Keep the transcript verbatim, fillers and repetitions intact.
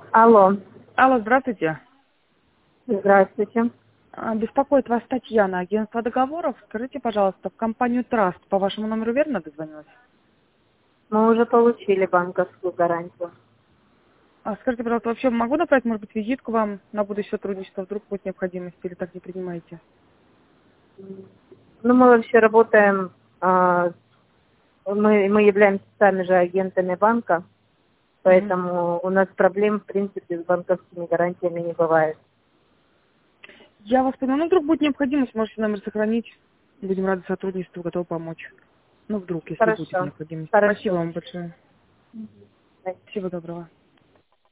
Алло, Алло, здравствуйте. здравствуйте. А, Беспокоит вас Татьяна, агентство договоров. Скажите, пожалуйста, в компанию Траст по вашему номеру верно дозвонилась? Мы уже получили банковскую гарантию. А скажите, пожалуйста, вообще могу направить, может быть, визитку вам на будущее сотрудничество, вдруг будет необходимость, или так не принимаете? Ну, мы вообще работаем, а, мы, мы являемся сами же агентами банка, Мгм. поэтому у нас проблем, в принципе, с банковскими гарантиями не бывает. Я вас поняла. Ну, вдруг будет необходимость, можете номер сохранить. Будем рады сотрудничеству, готовы помочь. Ну, вдруг, если будет Хорошо, необходимость. Спасибо хорошо. вам большое. Всего доброго.